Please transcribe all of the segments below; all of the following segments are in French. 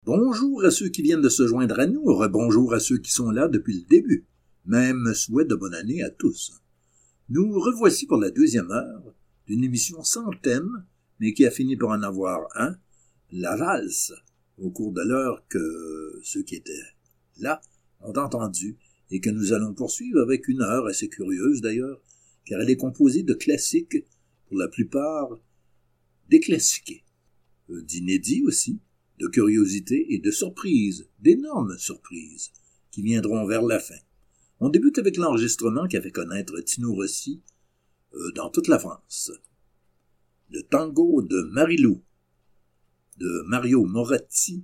Bonjour à ceux qui viennent de se joindre à nous, rebonjour à ceux qui sont là depuis le début. Même souhait de bonne année à tous. Nous revoici pour la 2e heure d'une émission sans thème, mais qui a fini par en avoir un, la valse, au cours de l'heure que ceux qui étaient là ont entendu et que nous allons poursuivre avec une heure assez curieuse d'ailleurs, car elle est composée de classiques, pour la plupart déclassiqués, d'inédits aussi, de curiosités et de surprises, d'énormes surprises, qui viendront vers la fin. On débute avec l'enregistrement qui a fait connaître Tino Rossi dans toute la France. Le tango de Marilou, de Mario Morotti,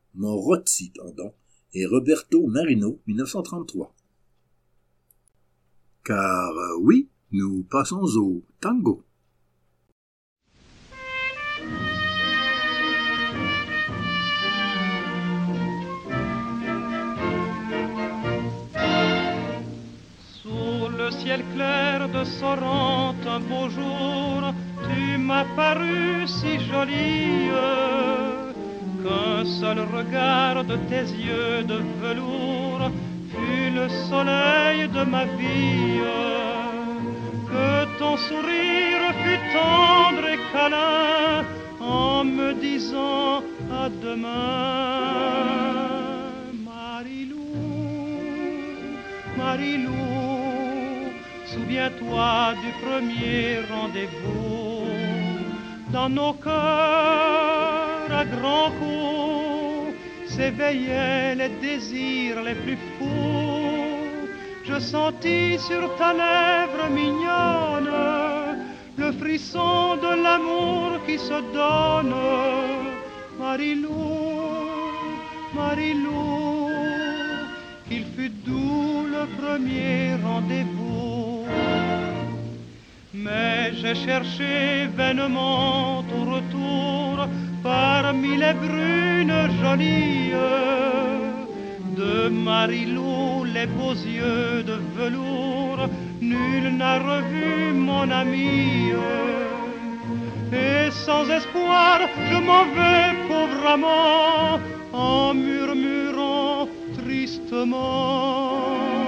et Roberto Marino, 1933. Car oui, nous passons au tango. Le ciel clair de Sorrente, un beau jour, tu m'as paru si jolie qu'un seul regard de tes yeux de velours fut le soleil de ma vie, que ton sourire fut tendre et câlin en me disant à demain. Marilou, Marilou, souviens-toi du premier rendez-vous. Dans nos cœurs à grands coups s'éveillaient les désirs les plus fous. Je sentis sur ta lèvre mignonne le frisson de l'amour qui se donne. Marilou, Marilou, qu'il fut doux le premier rendez-vous. Mais j'ai cherché vainement au retour parmi les brunes jolies de Marilou, les beaux yeux de velours. Nul n'a revu mon ami. Et sans espoir, je m'en vais pauvre amant en murmurant tristement.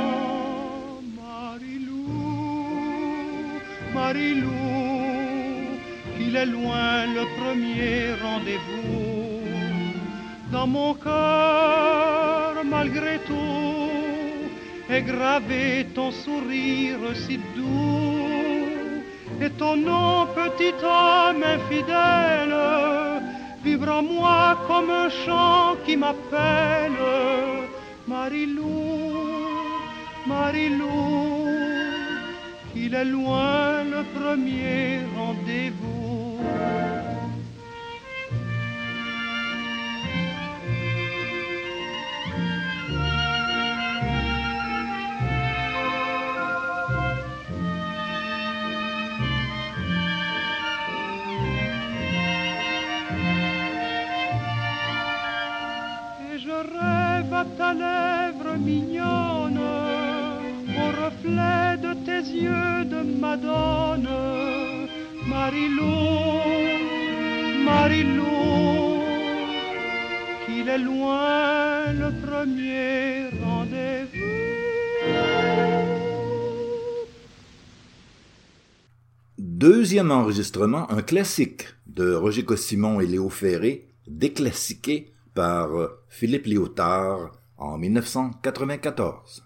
Marilou, qu'il est loin le premier rendez-vous. Dans mon cœur, malgré tout, est gravé ton sourire si doux. Et ton nom, petit homme infidèle, vibre en moi comme un chant qui m'appelle. Marilou, Marilou, il est loin le premier rendez-vous. Et je rêve à ta lèvre mignonne, au reflet de tes yeux de Madone. Marilou, Marilou, qu'il est loin le premier rendez-vous. Deuxième enregistrement, un classique de Roger Cossimon et Léo Ferré, déclassiqué par Philippe Léotard en 1994.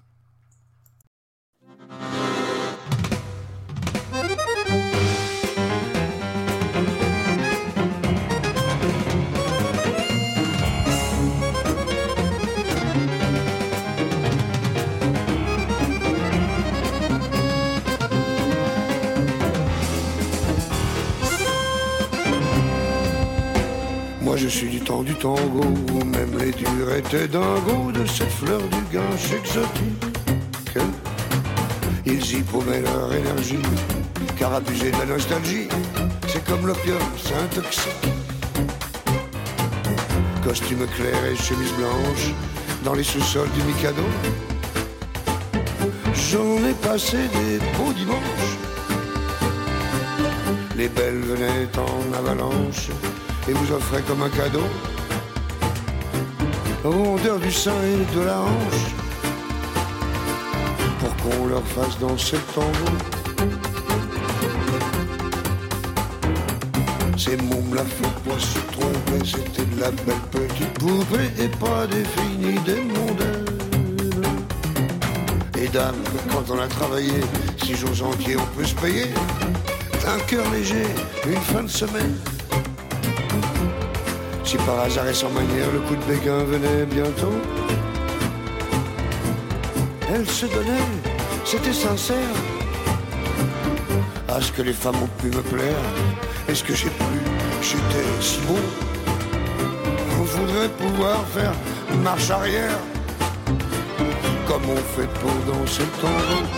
Moi je suis du temps du tango, où même les durs étaient dingos de cette fleur du gâche exotique. Ils y paumaient leur énergie, car abuser de la nostalgie, c'est comme l'opium, c'est un toxique. Costume clair et chemise blanche, dans les sous-sols du Mikado. J'en ai passé des beaux dimanches. Les belles venaient en avalanche et vous offraient comme un cadeau rondeur du sein et de la hanche, pour qu'on leur fasse danser le tango. Ces mômes la fait pas se tromper, c'était de la belle petite poupée et pas définie des mondaines. Et dame, quand on a travaillé 6 jours entiers, on peut se payer un cœur léger, une fin de semaine. Si par hasard et sans manière le coup de béguin venait bientôt, elle se donnait, c'était sincère. À ce que les femmes ont pu me plaire, est-ce que j'ai pu, j'étais si beau. On voudrait pouvoir faire une marche arrière, comme on fait pour danser le tango.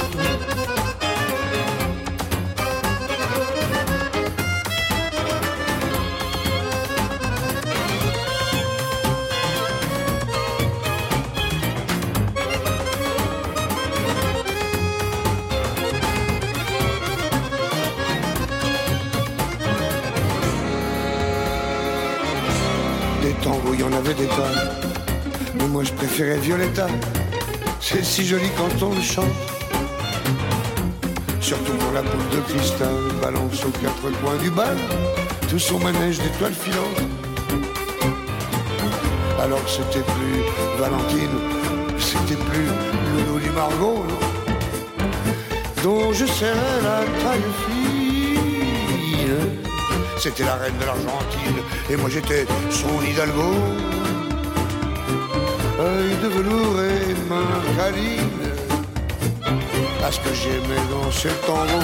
Tango, il y en avait des tonnes, mais moi je préférais Violetta. C'est si joli quand on le chante, surtout quand la boule de cristal balance aux 4 coins du bal tout son manège d'étoiles filantes. Alors que c'était plus Valentine, c'était plus Loulou du Margot, non, dont je serrais la taille fine. C'était la reine de l'Argentine, et moi j'étais son Hidalgo. Œil de velours et main câline, à ce que j'aimais danser le tango.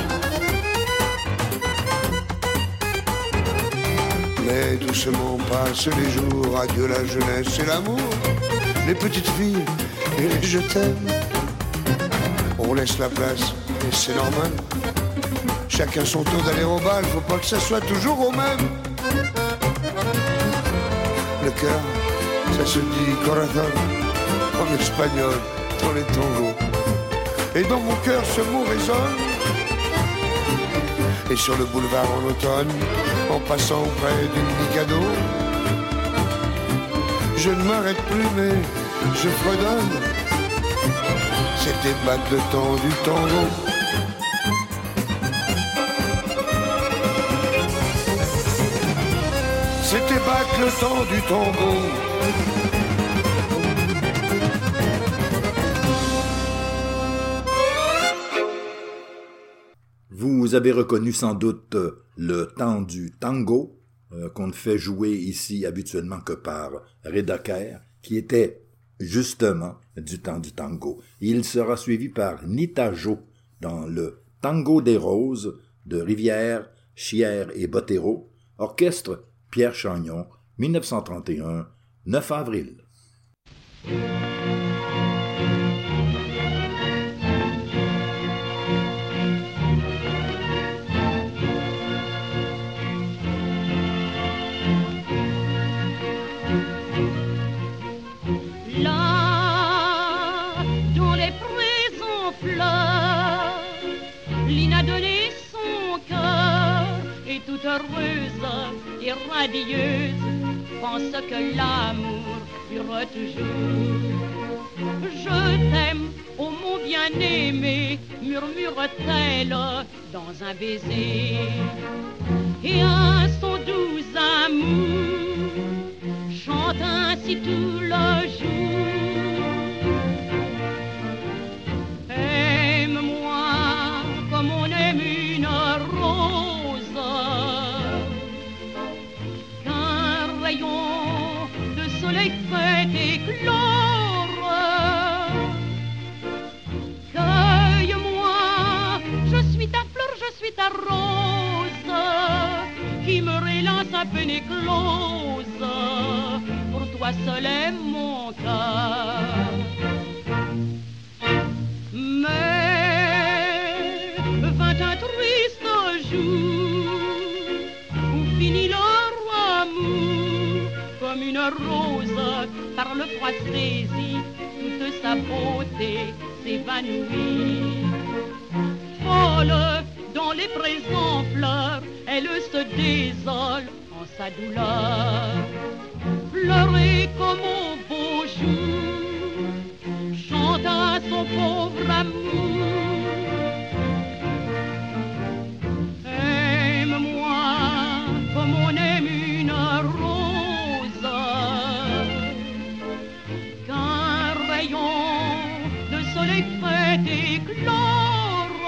Mais doucement passent les jours, adieu la jeunesse et l'amour, les petites filles et les je t'aime. On laisse la place, et c'est normal. Chacun son tour d'aller au bal, faut pas que ça soit toujours au même. Le cœur, ça se dit corazón, en espagnol, dans les tangos. Et dans mon cœur ce mot résonne. Et sur le boulevard en automne, en passant près du Mikado, je ne m'arrête plus mais je fredonne. C'était batte de temps du tango. C'était battre le temps du tango. Vous avez reconnu sans doute le temps du tango, qu'on ne fait jouer ici habituellement que par Reda Kerr, qui était justement du temps du tango. Il sera suivi par Nita Jo dans le Tango des Roses de Rivière, Chière et Bottero, orchestre Pierre Chagnon, 1931, 9 avril. Là, dans les présents fleurs, Lina donnait son cœur et toute heureuse et radieuse pense que l'amour dure toujours. Je t'aime, ô mon bien-aimé, murmure-t-elle dans un baiser. Et à son doux amour chante ainsi tout le jour. Aime-moi comme on aime une rose, qu'un rayon de soleil fait éclore. Cueille-moi, je suis ta fleur, je suis ta rose, qui me relance à peine éclose. Pour toi seul est mon cœur. Mais vint un triste jour où finit leur amour, comme une rose par le froid saisie, toute sa beauté s'évanouit. Folle dans les présents fleurs, elle se désole en sa douleur. Pleurer comme au beau mon pauvre amour. Aime-moi comme on aime une rose, qu'un rayon de soleil fait éclore.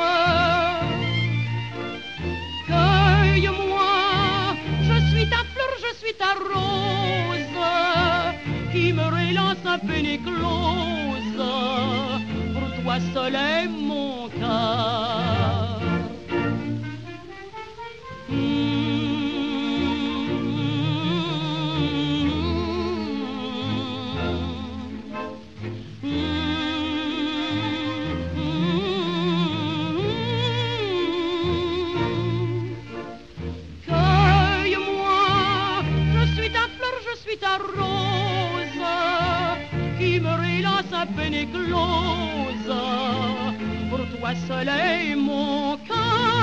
Cueille-moi, je suis ta fleur, je suis ta rose, qui me relance à peine éclose. Pour toi seul est mon cœur. Cueille-moi, je suis ta fleur, je suis ta rose, qui me relance à peine éclose. Pour toi seul est mon cœur.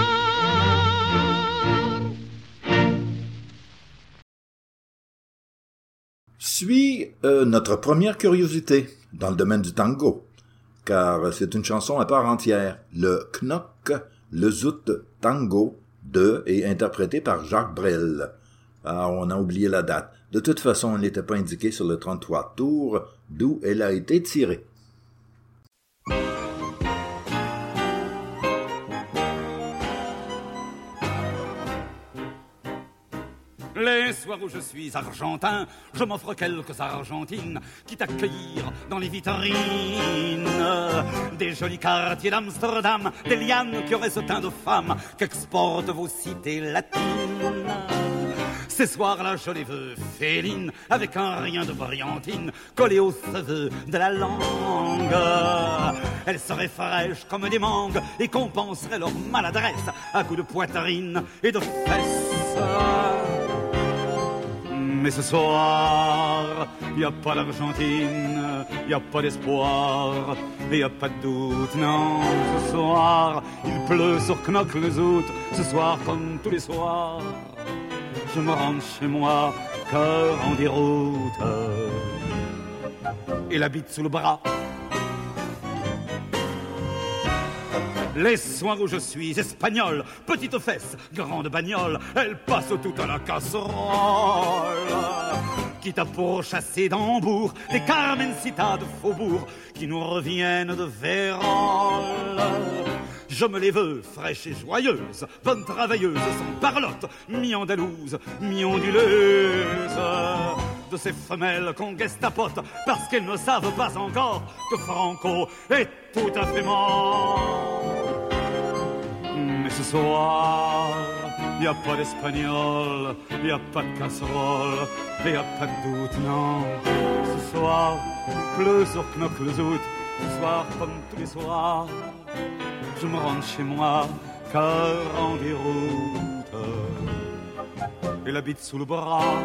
Suit notre première curiosité dans le domaine du tango, car c'est une chanson à part entière, le Knock le Zoot Tango de et interprété par Jacques Brel. Ah, on a oublié la date. De toute façon, elle n'était pas indiquée sur le 33 tours, d'où elle a été tirée. Les soirs où je suis argentin, je m'offre quelques argentines, quitte à cueillir dans les vitrines des jolis quartiers d'Amsterdam, des lianes qui auraient ce teint de femme qu'exportent vos cités latines. Ces soirs-là, je les veux félines, avec un rien de brillantine collé aux cheveux de la langue. Elles seraient fraîches comme des mangues et compenseraient leur maladresse à coups de poitrine et de fesses. Mais ce soir, y a pas d'Argentine, y a pas d'espoir, et y a pas de doute, non. Ce soir, il pleut sur Knock le Zoot, ce soir comme tous les soirs. Je me rends chez moi, cœur en déroute, et la bite sous le bras. Les soirs où je suis espagnol, petite fesse, grande bagnole, elle passe toute à la casserole. Quitte à pourchasser d'Hambourg des Carmencitas de Faubourg qui nous reviennent de Vérole. Je me les veux fraîches et joyeuses, bonnes travailleuses, sans parlotte, mi-andalouses, mi-onduleuses. De ces femelles qu'on gestapote parce qu'elles ne savent pas encore que Franco est tout à fait mort. Mais ce soir, y a pas d'espagnol, y a pas de casserole, y a pas de doute, non. Ce soir, pleut sur Knock le Zoot, ce soir comme tous les soirs. Je me rends chez moi, cœur en déroute, et la bite sous le bras.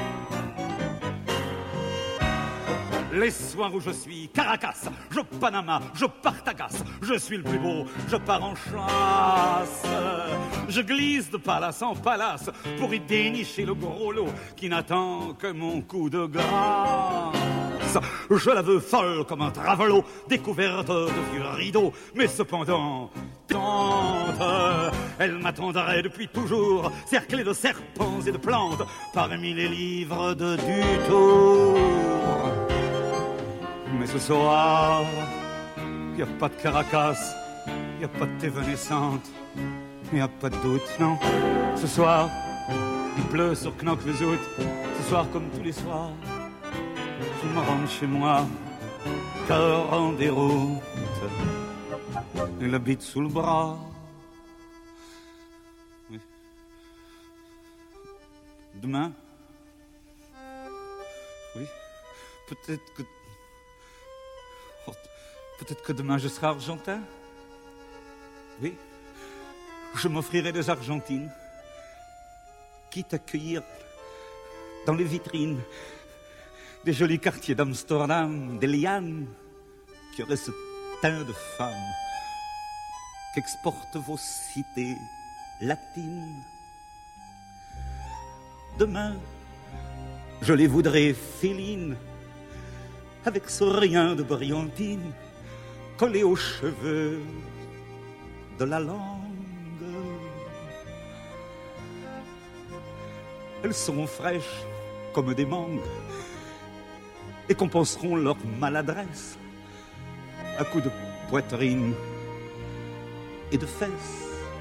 Les soirs où je suis Caracas, je Panama, je Partagas, je suis le plus beau, je pars en chasse. Je glisse de palace en palace pour y dénicher le gros lot qui n'attend que mon coup de grâce. Je la veux folle comme un travelot, découverte de vieux rideaux, mais cependant tente. Elle m'attendrait depuis toujours, cerclée de serpents et de plantes, parmi les livres de Dutour. Mais ce soir, y a pas de Caracas, y a pas de évanescente, y a pas de doute, non. Ce soir, il pleut sur Knock le Zoot, ce soir comme tous les soirs. Je me rends chez moi, cœur en déroute, et la bite sous le bras. Oui. Demain, oui, peut-être que demain je serai argentin. Oui, je m'offrirai des argentines, quitte à cueillir dans les vitrines des jolis quartiers d'Amsterdam, des lianes qui auraient ce teint de femme qu'exportent vos cités latines. Demain, je les voudrais félines, avec ce rien de brillantine collées aux cheveux de la langue. Elles seront fraîches comme des mangues et compenseront leur maladresse à coups de poitrine et de fesses.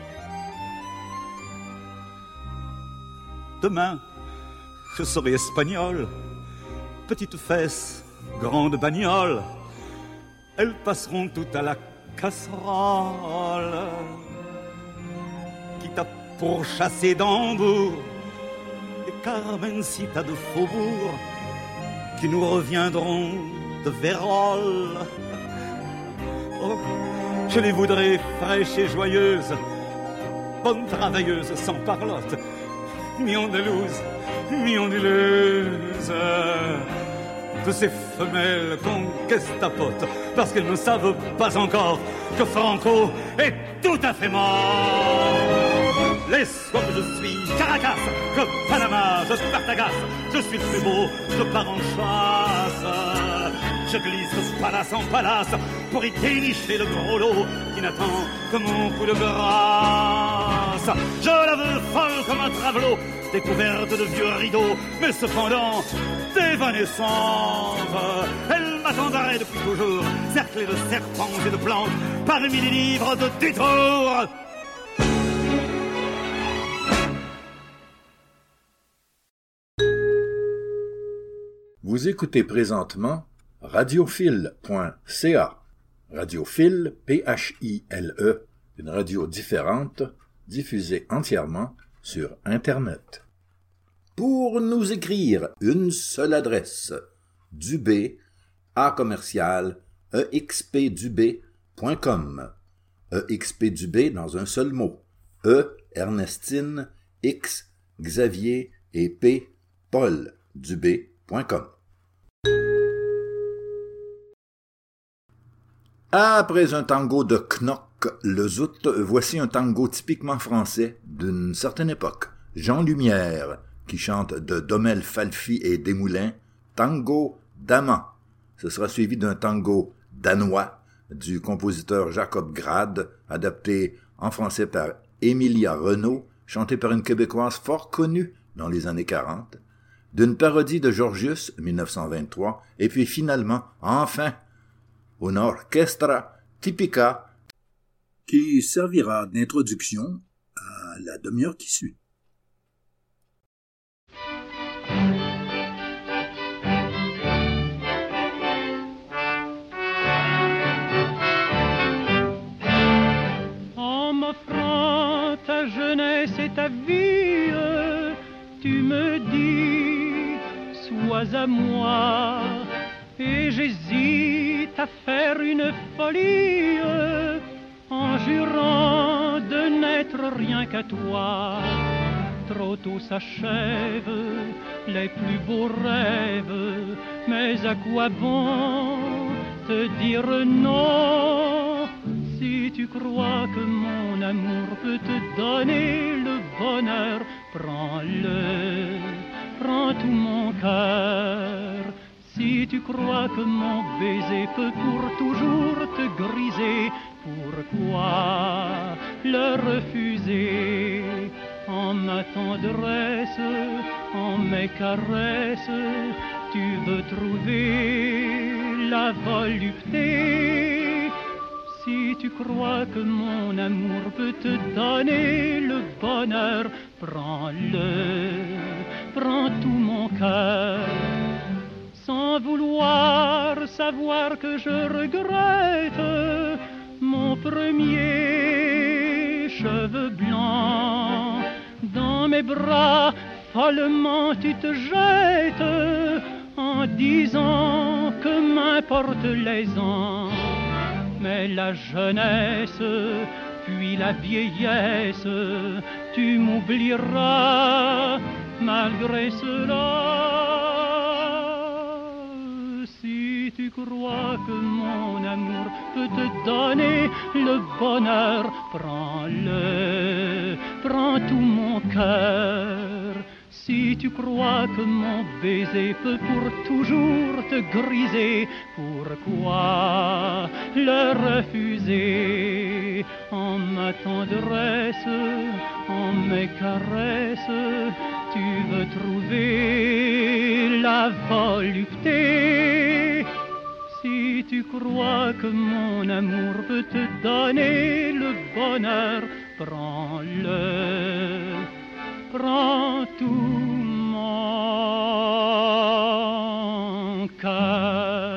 Demain, je serai espagnol, petite fesse, grande bagnole. Elles passeront toutes à la casserole, quitte à pourchasser d'Hambourg des Carmencitas de faubourg qui nous reviendront de Vérole. Oh, je les voudrais fraîches et joyeuses, bonnes travailleuses sans parlotte, mi-andalouse, mi-onduleuse, de ces femelles qu'on gestapote parce qu'elles ne savent pas encore que Franco est tout à fait mort. Laisse-moi que je suis Caracas, que Panama, je Spartagas, je suis le plus beau, je pars en chasse. Je glisse de palace en palace pour y dénicher le gros lot qui n'attend que mon coup de grâce. Je la veux folle comme un travelot, découverte de vieux rideaux, mais cependant d'évanescente. Elle m'attendrait depuis toujours, cerclée de serpents et de plantes, parmi les livres de détour. Vous écoutez présentement radiophile.ca. Radiophile, P-H-I-L-E, une radio différente, diffusée entièrement sur Internet. Pour nous écrire, une seule adresse, Dubé, A-commercial, expdubé.com. EXPDubé dans un seul mot. E, Ernestine, X, Xavier et P, Paul, Dubé.com. Après un tango de Knock le Zout, voici un tango typiquement français d'une certaine époque. Jean Lumière, qui chante de Domel Falfi et Desmoulins, Tango d'amant. Ce sera suivi d'un tango danois du compositeur Jacob Grad, adapté en français par Emilia Renaud, chanté par une Québécoise fort connue dans les années 40, d'une parodie de Georgius, 1923, et puis finalement, enfin, une orchestra tipica qui servira d'introduction à la demi-heure qui suit. En m'offrant ta jeunesse et ta vie, tu me dis, sois à moi, et j'hésite à faire une folie, en jurant de n'être rien qu'à toi. Trop tôt s'achèvent les plus beaux rêves, mais à quoi bon te dire non? Si tu crois que mon amour peut te donner le bonheur, prends-le, prends tout mon cœur. Si tu crois que mon baiser peut pour toujours te griser, pourquoi le refuser? En ma tendresse, en mes caresses, tu veux trouver la volupté. Si tu crois que mon amour peut te donner le bonheur, prends-le, prends tout mon cœur. Sans vouloir savoir que je regrette mon premier cheveu blanc. Dans mes bras, follement tu te jettes en disant que m'importent les ans. Mais la jeunesse, puis la vieillesse, tu m'oublieras malgré cela. Si tu crois que mon amour peut te donner le bonheur, prends-le, prends tout mon cœur. Si Si tu crois que mon baiser peut pour toujours te griser, pourquoi le refuser? En ma tendresse, en mes caresses, tu veux trouver la volupté. Si tu crois que mon amour peut te donner le bonheur, prends-le, prends tout mon cœur.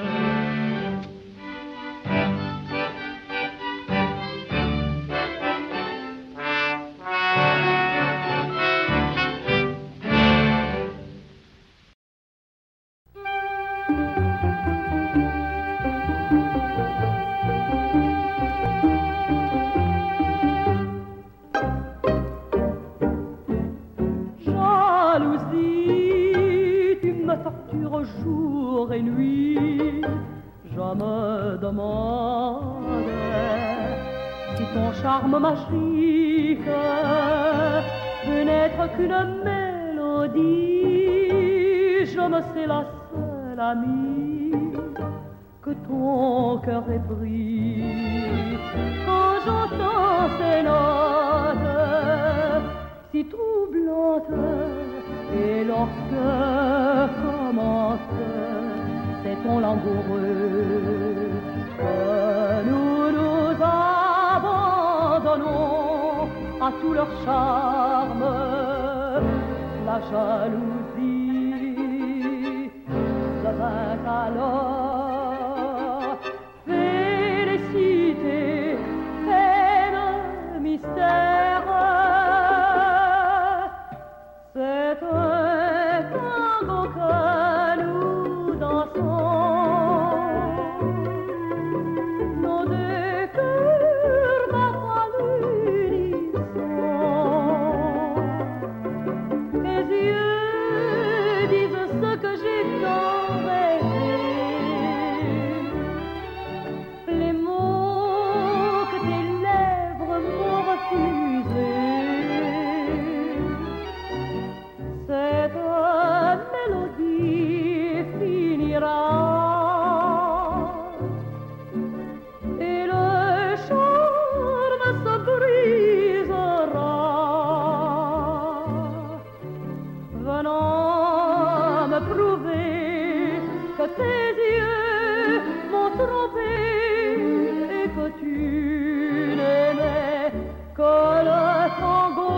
Jour et nuit, je me demande si ton charme magique peut n'être qu'une mélodie. Je me sais la seule amie que ton cœur ait pris. Quand j'entends ces notes si troublantes, et lorsque commence ces tons langoureux, que nous nous abandonnons à tout leur charme, la jalousie devint alors félicité, peine, mystère. C'est un tango que nous dansons, nos deux cœurs battent à l'unisson. Tes yeux disent ce que j'ai tant rêvé, les mots que tes lèvres m'ont refusés. Cette mélodie finira et le charme se brisera, venant me prouver que tes yeux m'ont trompé et que tu n'aimais que le tango.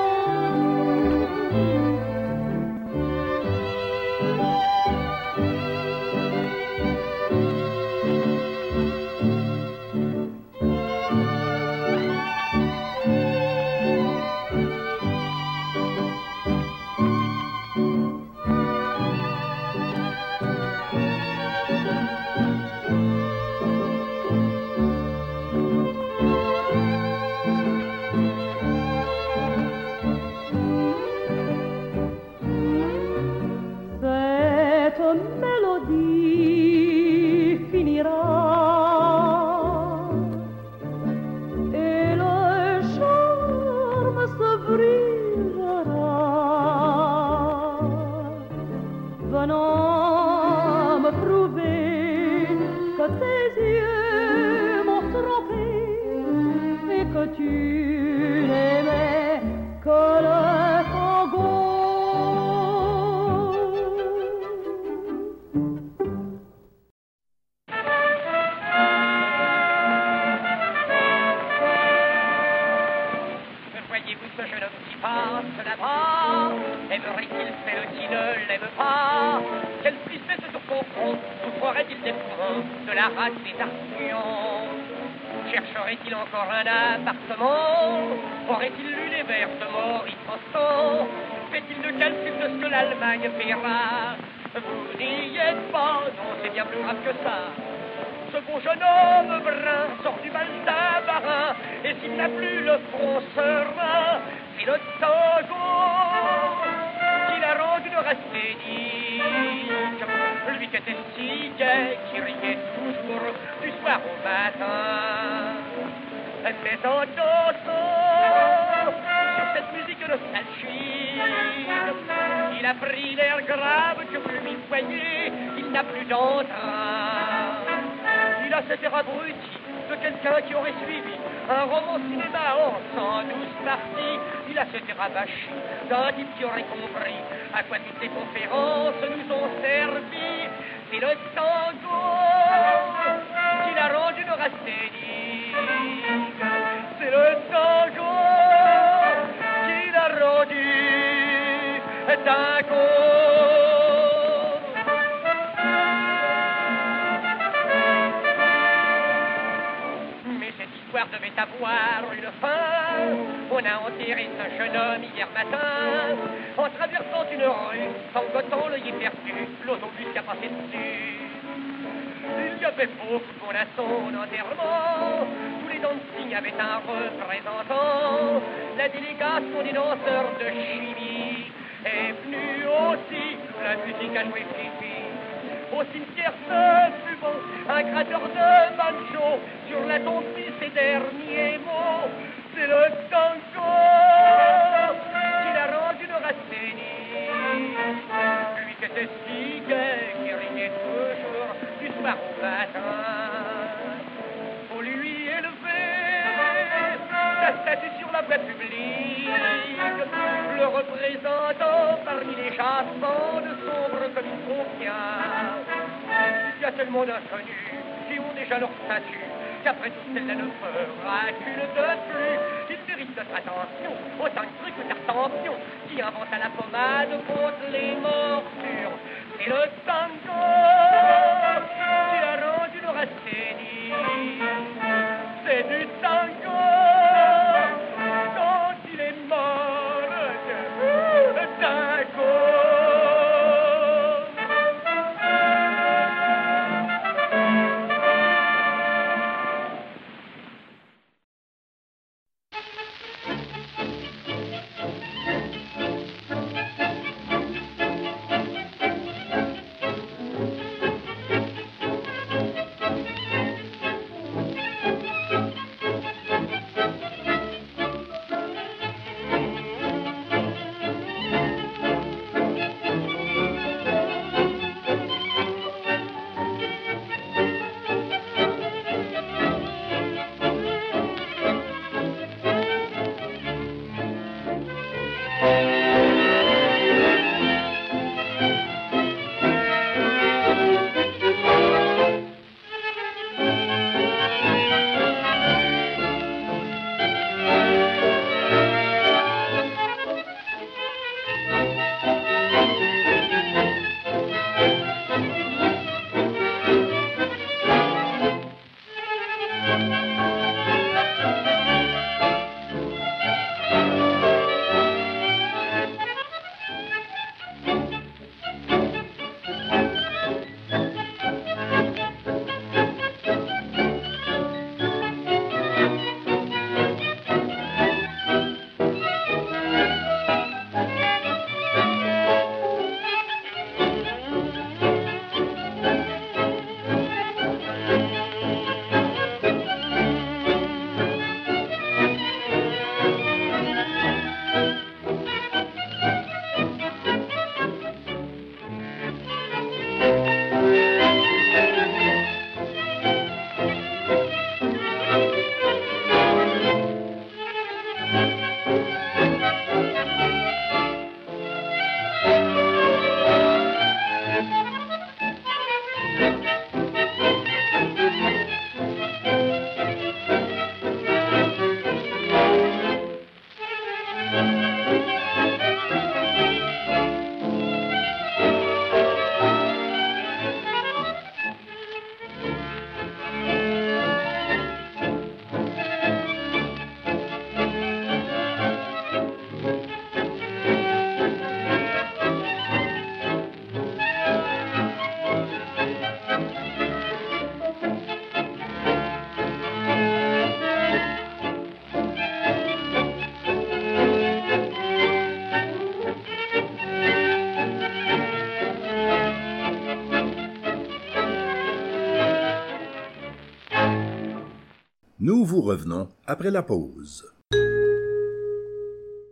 Mélodie finira et le charme se brisera, venant me prouver que tes yeux m'ont trompé et que tu n'aimais que le tango. Aimerait-il celle qui ne l'aime pas? Quelle tristesse sur son front souffrerait-il des fronts de la rate des Tartuans? Chercherait-il encore un appartement? Aurait-il lu les vers de Maurice Sanson? Fait-il de calcul de ce que l'Allemagne paiera? Vous n'y êtes pas, non, c'est bien plus grave que ça. Ce bon jeune homme brun sort du bal d'un marin, et s'il n'a plus le front serein, c'est le tango qui la rend une rasthénique. Lui qui était si gai, qui riait toujours du soir au matin. Mais en dansant sur cette musique nostalgique, il il a pris l'air grave que vous lui voyez, il n'a plus d'entrain. Il a cet air abruti de quelqu'un qui aurait suivi un roman cinéma en 112 parties. Il a cet air abachi d'un type qui aurait compris à quoi toutes les conférences nous ont servi. C'est le tango qui l'a rendu neurasthénique. C'est le tango qui l'a rendu dingo. Devait avoir une fin. On a enterré ce jeune homme hier matin en traversant une rue, sangotant l'œil perdu, l'autobus qui a passé dessus. Il y avait beaucoup pour à son enterrement. Tous les dancing avaient un représentant. La délégation des danseurs de chimie est venue aussi. La musique a joué Fifi. Au cimetière Saint-Fubon, un gratteur de banjo sur la tombe dit ses derniers mots. C'est le tango qui l'a rendu neurasthénique. Lui qui était si gai, qui riait toujours du soir au matin. Faut lui élever sa statue sur la voie publique, le représentant parmi les chassants de sombre comme il convient. Il y a tellement d'inconnus qui ont déjà leur statut, qu'après tout celle-là ne fera qu'une de plus. Il mérite notre attention, autant de trucs que d'attention, qui invente à la pommade contre les morsures. C'est le tango qui a rendu neurasthénique. C'est du tango quand il est mort, le tango. Nous vous revenons après la pause.